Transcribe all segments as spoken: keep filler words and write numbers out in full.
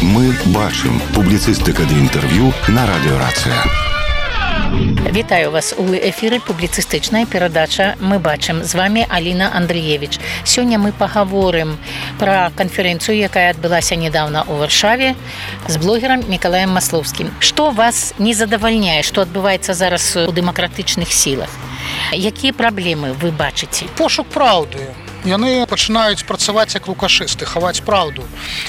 Мы бачым. Публіцыстыка ды інтэрв'ю на радыёрацыя. Вітаю вас у эфіры публіцыстычная перадача «Мы бачым». З вами Аліна Андрыевіч. Сёння мы пагаворым пра канферэнцыю, якая адбылася недавно ў Варшаве з блогерам Мікалаем Маслоўскім. Што вас не задавальняе, што адбываецца зараз у дэмакратычных сілах? Якія праблемы вы бачыце? Пошук праўды. Яны пачынаюць працаваць як лукашысты, хаваць праўду.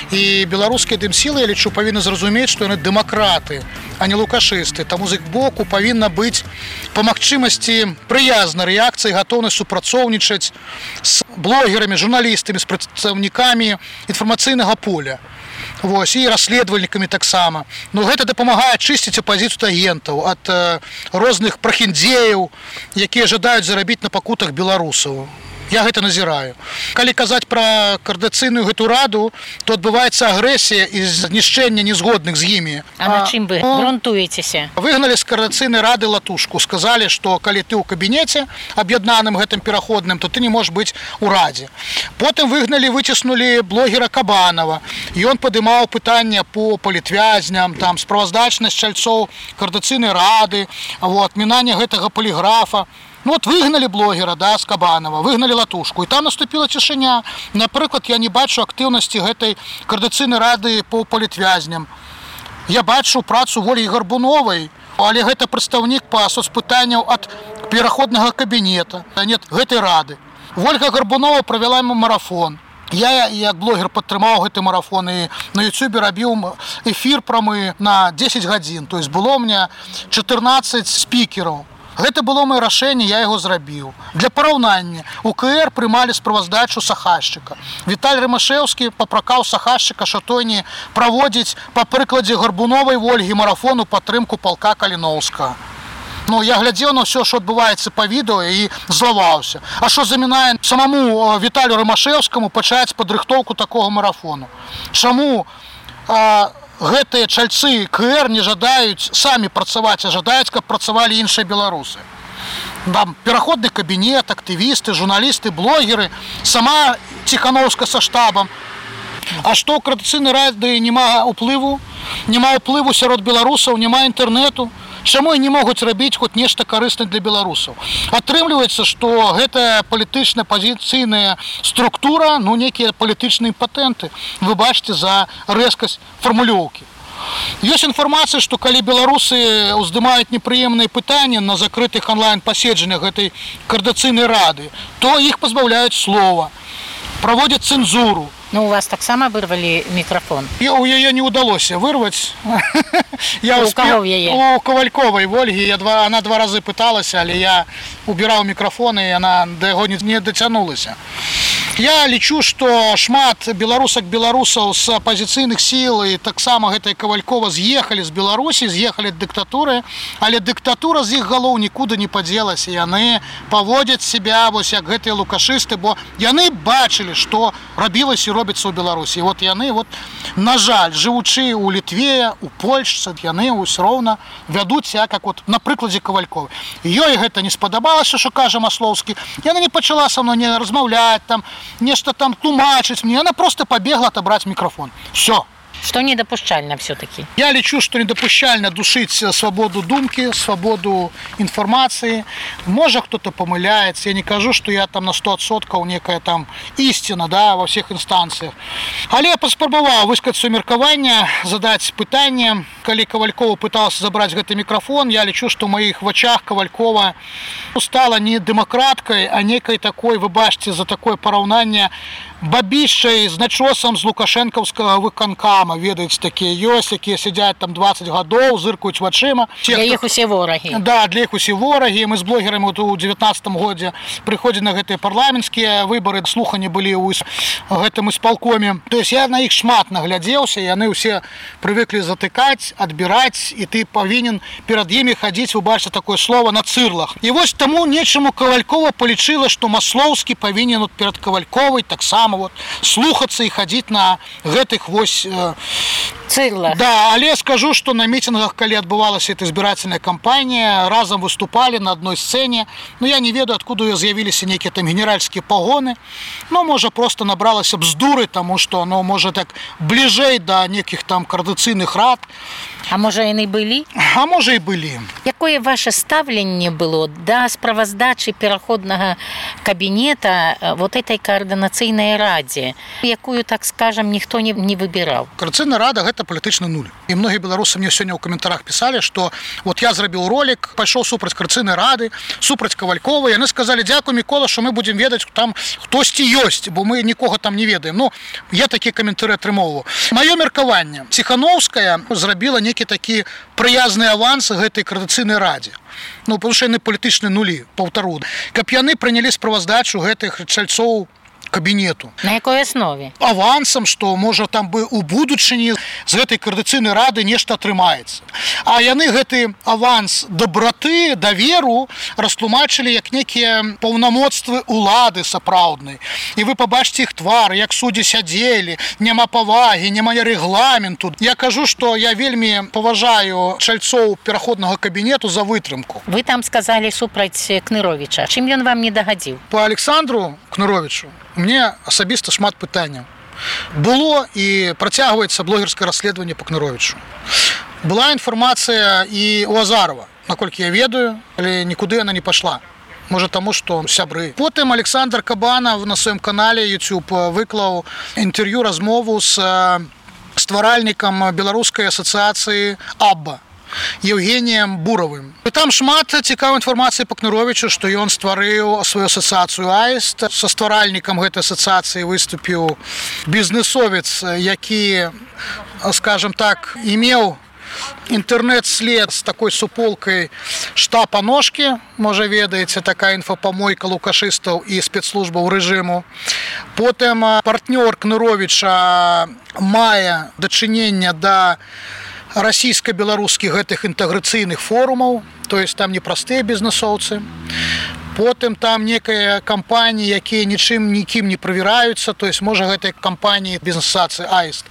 І беларускія дэмсілы, я лічу, павінны зразумець, што яны дэмакраты, а не лукашысты. Таму з іх боку павінна быць па магчымасці прыязна рэакцыі, гатоўнасць супрацоўнічаць з блогерамі, журналістамі, з прадстаўнікамі інфармацыйнага поля. Вось, і расследавальнікамі таксама. Ну, гэта дапамагае чысціць апазіцыю агентаў ад э, розных прахіндзеяў, якія жадаюць зарабіць на пакутах беларусаў. Я гэта назіраю. Калі казаць пра коардынацыйную гэту раду, то адбываецца агрэсія і знішчэнне незгодных з імі. А на чым вы грунтуецеся? Выгналі з коардынацыйнай рады Латушку. Сказалі, што калі ты ў кабінеце аб'яднаным гэтым пераходным, то ты не можаш быць у радзе. Потым выгналі, выціснулі блогера Кабанова. Ён падымаў пытанне по палітвязням, там справаздачнасць чальцоў коардынацыйнай рады, вот, мінанне гэтага поліграфа. Ну вот выгналі блогера, да, з Кабанова, выгналі Латушку, і там наступіла цішыня. Напрыклад, я не бачу актыўнасці гэтай коардынацыйнай рады по палітвязням. Я бачу працу Ольгі Гарбуновай, але гэта прадстаўнік па соцпытанняў ад пераходнага кабінета, а нет гэтай рады. Ольга Гарбунова правяла марафон. Я, як блогер, падтрымаў гэты марафон і на Ютубе рабіў эфір прамы на дзесяць гадзін. То есть было ў мяне чатырнаццаць спікераў. Гэта было маё рашэнне, я яго зрабіў. Для параўнання, у ка эр прымалі справаздачу Сахашчыка. Віталь Рымашэўскі папракаў Сахашчыка, што той не праводзіць па прыкладзе Гарбуновай Ольгі марафону падтрымку палка Каліноўскага. Ну, я глядзеў на ўсё, што адбываецца па відэо і злаваўся. А што замінае самому Віталю Рымашэўскаму пачаць падрыхтоўку такога марафону? Чаму а, гэтыя чальцы ка эр не жадаюць самі працаваць, а жадаюць, каб працавалі іншыя беларусы. Там пераходны кабінет, актывісты, журналісты, блогеры, сама Ціхановска са штабам. А што ў коардынацыйнай рады няма ўплыву? Няма ўплыву сярод беларусаў, няма інтэрнэту. Чаму і не могуць рабіць хоць нешта карыснае для беларусаў? Атрымліваецца, што гэтая палітычная пазіцыйная структура, ну, некія палітычныя патэнты. Вы бачыце за рэзкасць фармулёўкі. Ёсць інфармацыя, што калі беларусы ўздымаюць непрыемныя пытанні на закрытых онлайн-паседжаннях гэтай коардынацыйнай рады, то іх пазбаўляюць слова, праводзяць цэнзуру. Ну, у вас таксама вырвалі мікрафон? І у яе не ўдалося вырваць. Я у каго яе? У Кавальковай Ольгі. Я два, она два разы пыталася, але я убіраў мікрафон, і яна да яго не, не дацянулася. Я лічу, што шмат беларусак беларусаў з апазіцыйных сіл і таксама гэтай Кавалькова з'ехалі з Беларусі, з'ехалі ад дыктатуры, але дыктатура з іх галоў нікуды не падзелася. Яны паводзяць себя вось як гэтыя лукашысты, бо яны бачылі, што рабілася і робіцца ў Беларусі. І вот яны, вот, на жаль, жывучы ў Літве, у Польшцы, яны ўсё роўна вядуць як, як вот, на прыкладзе Кавальковай. Ёй гэта не спадабалася, што кажа Маслоўскі. Яна не пачала са мной не размаўляць, там, нешта там тлумачыць мне, яна просто пабегла отобрать мікрафон. Все. Што недапушчальна все-таки? Я лічу, што недапушчальна душыць свабоду думкі, свабоду інфармацыі. Можа, хто-то памыляецца. Я не кажу, што я там на сто адсоткаў некая там ісціна, да, ва ўсіх інстанцыях. Але я паспрабаваў высказаць сваё меркаванне, задаць пытанне. Калі Кавалькова пыталася забраць гэты мікрафон, я лічу, што ў маіх вачах Кавалькова стала не дэмакраткай, а некай такой, вы бачыце, за такое параўнанне бабішчай з начосам з лукашэнкаўскага выканкама. Ведаеце, такія ёсць, якія сядзяць там дваццаць гадоў, зыркаюць вачыма. Для іх усе ворагі. Да, для іх усе ворагі. Мы з блогерамі у дзевятнаццатым годзе прыходзілі на гэтыя парламенцкія выбары, слуханні былі ў гэтым исполкоме. То есть я на іх шмат наглядзеўся, яны ўсе прывыклі затыкаць, адбіраць, і ты павінен перад імі хадзіць, убачыць такое слово на цырлах. І вось таму нечаму Кавалькова палічыла, што Маслоўскі павінен от перад Кавальковай таксама вот слухацца і хадзіць на гэтых вось Цырла. Да, але скажу, что на митингах, калі адбывалася эта избирательная кампанія, разом выступали на одной сцене. Ну, я не ведаю, откуда з'явіліся нейкія там генеральскія погоны. Ну, можа, просто набралася бздуры, тому что, ну, можа, так бліжэй до неких там координацыйных рад. А можа, яны былі? А можа, і былі. Якое ваше стаўленне было да справаздачы пераходнага кабінета вот этой координацыйнай радзе, якую, так скажем, ніхто не, не выбіраў? Координацыйная рада – гэта палітычны нуль. І многія беларусы мне сёння ў каментарах пісалі, што вот я зрабіў ролик, пайшоў супраць координацыйнай рады, супраць Кавалькова, яны сказалі: дзякуй, Мікола, што мы будзем ведаць, там хтосьці ёсць, бо мы нікога там не ведаем. Ну, я такія каментары атрымоўваю. Маё меркаванне: Ціхановская зрабіла некі такі прыязны аванс гэтай координацыйнай радзе. Ну, потому што яны палітычныя нулі, паўтару. Каб яны прынялі справаздачу гэтых чальцоў кабінету. На якой аснове? Авансам, што, можа, там бы у будучыні з гэтай координацыйнай рады нешта атрымаецца. А яны гэты аванс дабраты, даверу растлумачылі як некія паўнамоцтвы улады сапраўднай. І вы пабачыце іх твары, як суддзі сядзелі, няма павагі, няма рэгламенту. Я кажу, што я вельмі паважаю чальцоў пераходнага кабінету за вытрымку. Вы там сказалі супраць Кныровіча. Чым ён вам не дагадзіў? Па Александру Кныровічу мне асабіста шмат пытанняў. Было і працягваецца блогерскае расследаванне па Кныровічу. Была інфармацыя і у Азарова, наколькі я ведаю, але нікуды яна не пайшла. Можа, таму, што сябры. Потым Александр Кабанов на сваім канале YouTube выклаў інтэрв'ю, размову з стваральнікам беларускай асацыяцыі АББА Евгением Буровым. І там шмат цікавай інфармацыі па Кныровічу, што ён стварыў сваю асацыяцыю АІСТ. Са стваральнікам гэтай асацыяцыі выступіў бізнесовец, які, скажем так, имеў інтэрнэт-след з такой суполкай штаб-ножкі, можа, ведаеце, такая інфапамойка лукашыстаў і спецслужбаў рэжыму. Потым партнёр Кныровіча мае дачыненне да расійска-беларускіх гэтых інтэграцыйных форумаў, то есть там не простыя бізнесоўцы. Потым там некая кампаніі, якія нічым нікім не правяраюцца, то есть можа гэтай кампаніі бізнес-асацыі АІСТ.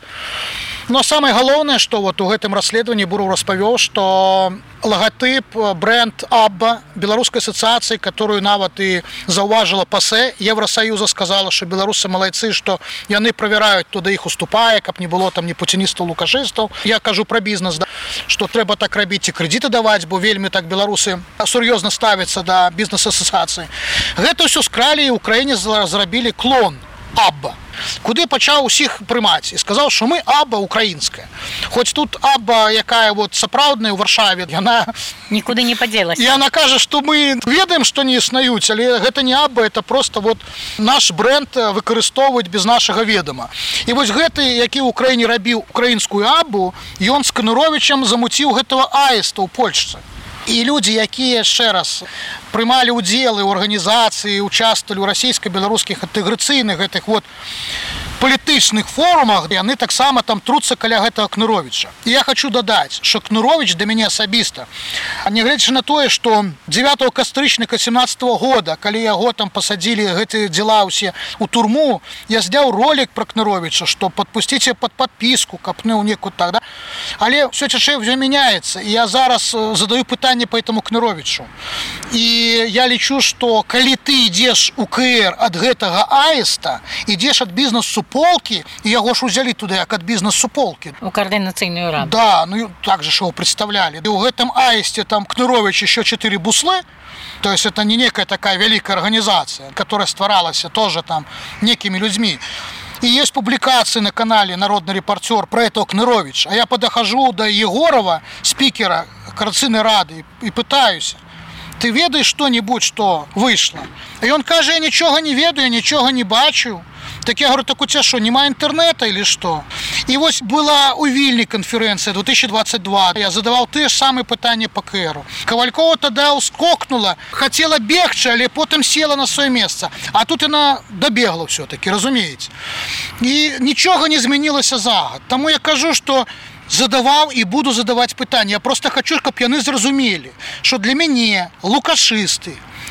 Но самае галоўнае, што вот у гэтым расследаванні Буров распавёў, што лагатып, бренд АББА, беларускай асацыяцыі, которую нават і заўважыла ПАСЭ Евросоюза, сказала, што беларусы малайцы, што яны правяраюць, хто да іх уступае, каб не было там ні пуціністаў, лукашыстаў. Я кажу пра бізнес, да, што трэба так рабіць і крэдыты даваць, бо вельмі так беларусы сур'ёзна ставяцца да бізнес-асацыяцыі. Гэта ўсё скралі, і ў краіне зрабілі клон АББА, куды пачаў усіх прымаць і сказаў, што мы АББА украінская. Хоць тут АББА, якая вот сапраўдная ў Варшаве, яна нікуды не падзелася. Яна кажа, што мы ведаем, што не існуюць, але гэта не АББА, это просто вот наш бренд выкарыстоўваюць без нашага ведама. І вось гэты, які ў краіне рабіў украінскую АББА, ён з Кныровічам замуціў гэтага АІСТа ў Польшцы. І людзі, якія, яшчэ раз, прымалі ўдзелы ў арганізацыі, участвовали ў расійска-беларускіх інтэграцыйных гэтых вот палітычных форумах, яны таксама там труцца каля гэтага Кныровіча. І я хочу дадаць, што Кныровіч да мяне асабіста, нягледзячы на тое, што дзевятага кастрычніка семнадцатого года, калі яго там пасадзілі гэтыя дзела ўсе ў турму, я зняў ролик пра Кныровіча, што падпусціце пад падпіску, капнуў некую так, да? Але ўсё цячэй ўсё мяняецца, і я зараз задаю пытанне па этому Кныровічу. І я лічу, што калі ты ідзеш у КР ад гэтага АІСТа, ідзеш ад бізнес-суполкі, і яго ж узялі туды як ад бізнес-суполкі. У координацыйную раду. Да, ну так же ж его представляли. И у гэтым АІСТе там Кнырович еще четыре буслы, то есть это не некая такая великая организация, которая стваралась тоже там некими людьми. И есть публикации на канале «Народный репортер» про этого Кныровича. А я подохожу до Егорова, спикера Координацыйной рады, и пытаюсь: ты ведаешь что-нибудь, что вышло? И он каже: я ничего не ведаю, я ничего не бачу. Так я говорю: так у тебя что, нема интернета или что? И вот была у Вильні конференция две тысячи двадцать два. Я задавал те ж самые пытания по КРу. Ковалькова тогда ускокнула, хотела бегче, але потом села на свое место. А тут она добегла все-таки, разумеете. И ничего не змянилось за год. Тому я кажу, что задаваў і буду задаваць пытанні. Я просто хочу, каб яны зразумелі, што для мяне лукашысты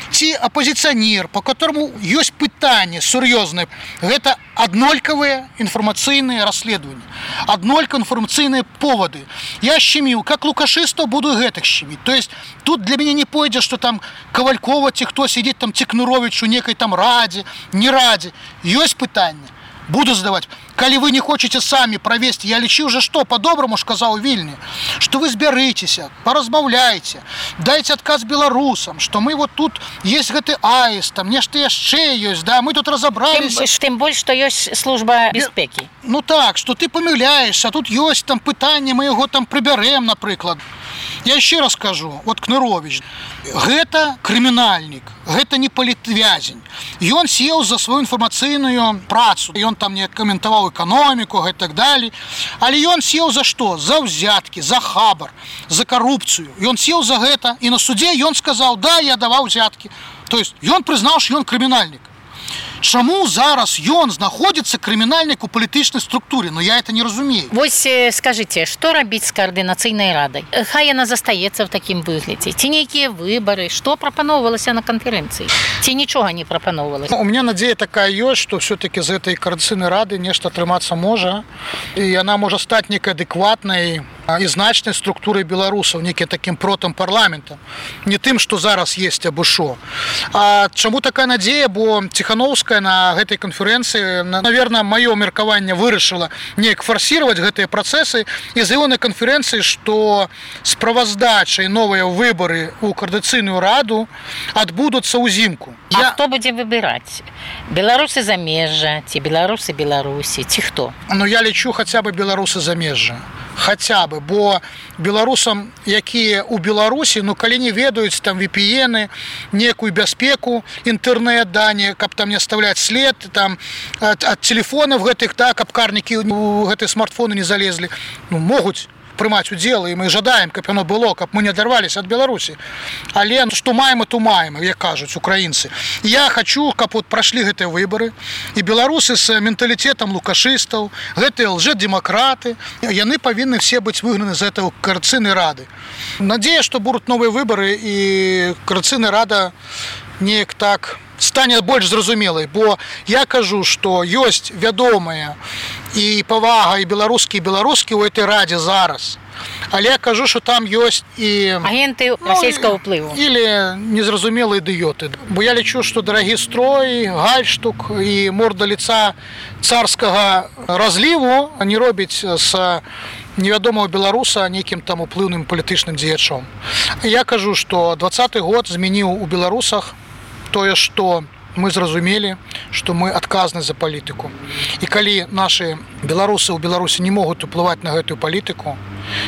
ці апозіцыянер, по которому ёсць пытанне сур'ёзнае. Гэта аднолькавыя інфармацыйныя расследаванні, аднолькавыя інфармацыйныя поводы. Я шчыміў, как лукашыстаў буду гэтых шчыміць. То есть тут для мяне не пойдзе, што там Кавалькова ці хто сидзіць там ці Кнуровіч у некай там радзе, не радзе. Ёсць пытанне. Буду задавать. Калі вы не хочете сами провести, я лічу уже что, по-доброму ж казаў Вільні, что вы збярыцеся, поразмаўляйте, дайте отказ беларусам, что мы вот тут есть гэты аист, там нешта яшчэ ёсць, да, мы тут разобрались. Тем, тем больше, что есть служба бяспекі. Ну так, что ты помыляешься, а тут есть там пытанне, мы его там прыбярэм, напрыклад. Я еще раз скажу, вот Кнурович, гэта крымінальнік, гэта не палітвязень. Ён сеў за свою інфармацыйную працу, ён там не каментаваў эканоміку и так далее. Але ён сеў за што? За ўзяткі, за хабар, за карупцыю. Ён сеў за гэта, і на суде ён сказаў, да, я даваў взяткі. То есть ён прызнаў, што ён крымінальнік. Чаму зараз ён знаходзіцца крымінальнік у палітычнай структуре? Ну я это не разумею. Вось скажите, што рабіць з каардынацыйнай радай? Хай яна застаецца в такім выглядзе. Ці нейкія выбары, што прапаноўвалася на канферэнцыі? Ці нічога не прапаноўвалася? У меня надзея такая ёсць, што все-таки з гэтай каардынацыйнай рады нешта атрымацца можа, і яна можа стаць некай адэкватнай і значнай структурай беларусаў, некім такім протам-парламентам, не тым, што зараз есть або што. А чаму такая надзея? Бо Ціхановская на гэтай канферэнцыі, наверное, маё меркаванне вырашыла неяк фарсировать гэтыя працэсы і заявіла на канферэнцыі, што справаздачай новыя выбары ў каардынацыйную раду адбудуцца ўзімку. А Я... хто будзе выбіраць? Беларусы замежжа, ці беларусы Беларусі, ці хто? Ну я лічу хаця бы беларусы замежжа. Хаця бы, бо беларусам, якія ў Беларусі, ну калі не ведаюць там ви пі эны, некую бяспеку, інтэрнэт, да, не, каб там не оставляць след там ад, ад телефонов гэтых, да, каб карнікі ў гэтыя смартфоны не залезлі, ну могуць прымаць удзел, і мы жадаем, каб яно было, каб мы не адарваліся ад Беларусі. Але што маем, то маем, як кажуць украінцы. Я хочу, каб вот прашлі гэтыя выбары, і беларусы з менталітетам лукашыстаў, гэтыя лжэдэмакраты, яны павінны все быць выгнаны з этой каардынацыйнай рады. Надзея, што будуць новыя выбары, і каардынацыйная рада неяк так стане больш зразумелай, бо я кажу, што ёсць вядомыя і павага і беларускі і беларускі ў этой радзе зараз. Але я кажу, што там ёсць і агенты расійскага ўплыву, ну, или незразумелыя ідыёты. Бо я лічу, што дарагі строй, гальштук і морда лица царскага разліву не робіць з невядомого беларуса нейкім там уплыўным палітычным дзеячом. Я кажу, што двадцаты год змяніў у беларусах тое, што мы зразумелі, што мы адказны за палітыку. І калі нашы беларусы ў Беларусі не могуць уплываць на гэтую палітыку,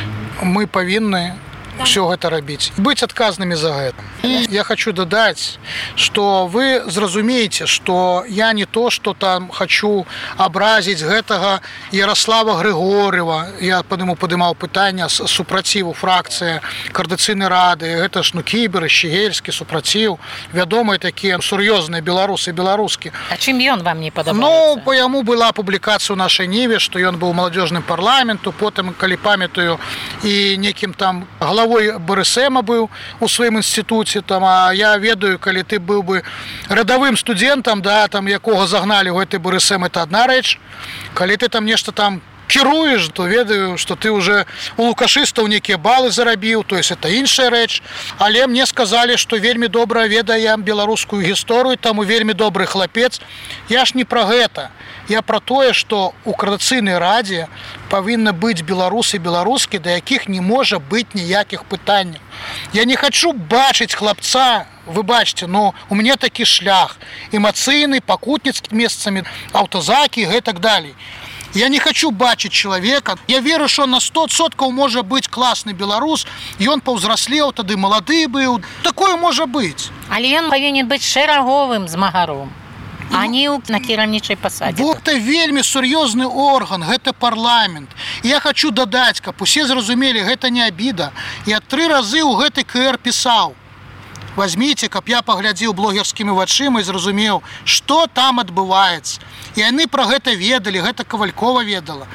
мы павінны все гэта рабіць, быць адказнымі за гэта. Я хочу дадаць, што вы зразумееце, што я не то, што там хочу абразіць гэтага Ярослава Григорьева. Я падыму падымаў пытання з супраціву фракцыі каардынацыйнай рады. Гэта ж ну Кібер, Щегельскі, супраціў, вядомыя такія сур'ёзныя беларусы і беларускі. А чым ён вам не падабаецца? Ну, по яму была публікацыя ў нашай ніве, што ён быў маладзёжным парламенту, потым, калі памятаю, і некім там главой БРСМа быў у сваім інстытуце, там, а я ведаю, калі ты быў бы радавым студэнтам, да, там, якога загналі ў гэты БРСМ, это одна рэч. Калі ты там нешта там кіруеш, то ведаю, што ты уже у лукашыстаў некія балы зарабіў, то есть это іншая рэч. Але мне сказалі, што вельмі добра ведае беларускую гісторыю, таму вельмі добры хлапец. Я ж не пра гэта. Я пра тое, што ў каардынацыйнай радзе павінны быць беларусы і беларускі, да якіх не можа быць ніякіх пытанняў. Я не хочу бачыць хлапца, вы бачыце, но у мяне такі шлях эмацыйны, пакутніцкі месцамі, аўтазакі і так далей. Я не хочу бачыць чалавека. Я веру, што на сто адсоткаў можа быць класны беларус, ён паўзраслеў, тады малады быў. Такое можа быць. Але ён павінен быць шэраговым змагаром, а не на кіраўнічай пасадзе. Бо гэта вельмі сур'ёзны орган, гэта парламент. І я хочу дадаць, каб усе зразумелі, гэта не абіда. Я тры разы ў гэты ка эр пісаў. Возьмите, каб я паглядзеў блогерскімі вачыма і зразумеў, што там адбываецца. І яны пра гэта ведалі, гэта Кавалькова ведала.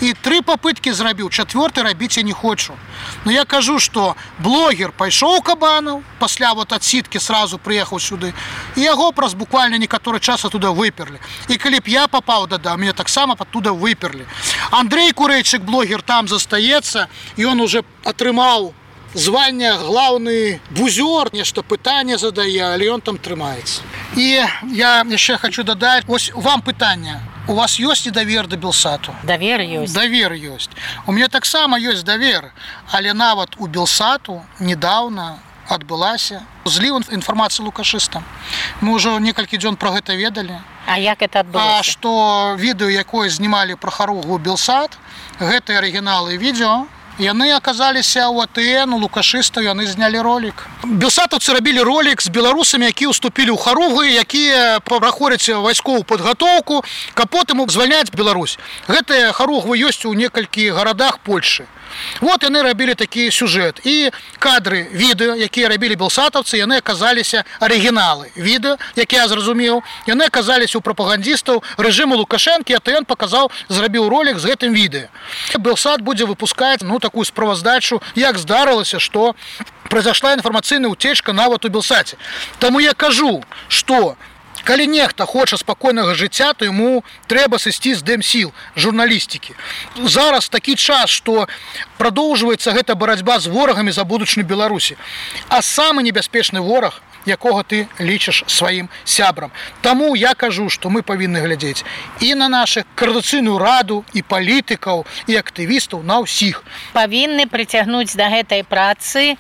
І тры попыткі зрабіў, чацвёрты рабіць я не хочу. Но я кажу, што блогер пайшоў Кабанаў, пасля вот адсідкі сразу прыехаў сюды, і яго праз буквально некаторы час оттуда выперлі. І калі б я папаў дада, мяне таксама оттуда выперлі. Андрей Курэйчык, блогер, там застаецца, і ён уже атрымаў звання главный бузер, нешта пытанне задае, але ён там трымаецца. І я яшчэ хочу дадаць, ось вам пытанне. У вас ёсць недавер да Белсату? Давер ёсць. Давер ёсць. У мяне таксама ёсць давер, але нават у Белсату недавно адбылася зліў інфармацыі лукашыстам. Мы ўжо некалькі дзён пра гэта ведалі. А як это адбылося? А што відэо, якое знімалі пра харугву Белсат, гэта арыгіналы відэо, яны аказаліся ў АТН, у лукашыстаў, яны знялі ролик. Белсатаўцы рабілі ролик з беларусамі, якія ўступілі ў харугвы, якія праходзяць вайсковую падгатоўку, каб потым звальняць Беларусь. Гэтыя харугвы ёсць у некалькі гарадах Польшы. Вот яны рабілі такі сюжэт. І кадры відэо, якія рабілі белсатаўцы, яны аказаліся арыгіналы. Відэо, які я зразумеў, яны аказаліся у прапагандістаў рэжыму Лукашэнкі, АТН паказаў, зрабіў ролик з гэтым відэо. Белсат будзе выпускаць ну, такую справаздачу, як здарылася, што произошла інфармацыйная уцечка нават у Белсаце. Таму я кажу, што калі нехта хоча спакойнага жыцця, то яму трэба сысці з дэмсіл журналістыкі. Зараз такі час, што прадоўжваецца гэта барацьба з ворагамі за будучыню Беларусі. А самы небяспечны вораг, якога ты лічыш сваім сябрам. Таму я кажу, што мы павінны глядзець і на нашу коордынацыйную раду, і палітыкаў, і актывістаў, на ўсіх. Павінны прыцягнуць да гэтай працы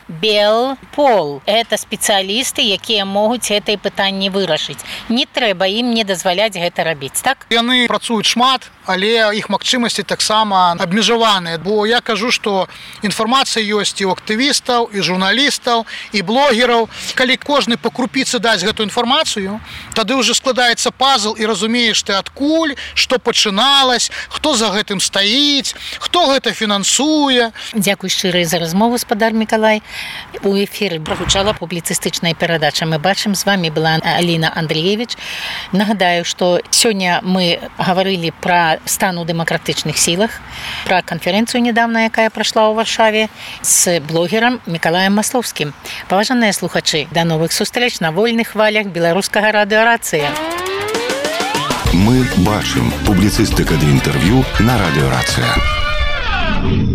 Белпол. Гэта спецыялісты, якія могуць гэтае пытанне вырашыць. Не трэба ім не дазваляць гэта рабіць, так? Яны працуюць шмат, але іх магчымасці таксама абмежаваныя. Бо я кажу, што інфармацыя ёсць і ў актывістаў, і журналістаў, і блогераў. Калі кожны по крупіцы даць гэту інфармацыю, тады ўжо складаецца пазл і разумееш ты адкуль, што пачыналась, хто за гэтым стаіць, хто гэта фінансуе. Дзякуй шчырай за размову, спадар Мікалай. У эфіры прагучала публіцыстычная перадача. Мы бачым, з вами была Аліна Андрыевіч. Нагадаю, што сёння мы гаварылі пра стан у дэмакратычных сілах, пра канферэнцыю нядаўна, якая прайшла ў Варшаве, з блогерам Мікалаем Маслоўскім. Паважаныя слухачы, да новых сустрэч на вольных хвалях беларускага радыё Рацыя. Мы бачым публіцыстыка ды інтэрв'ю на радыё Рацыя.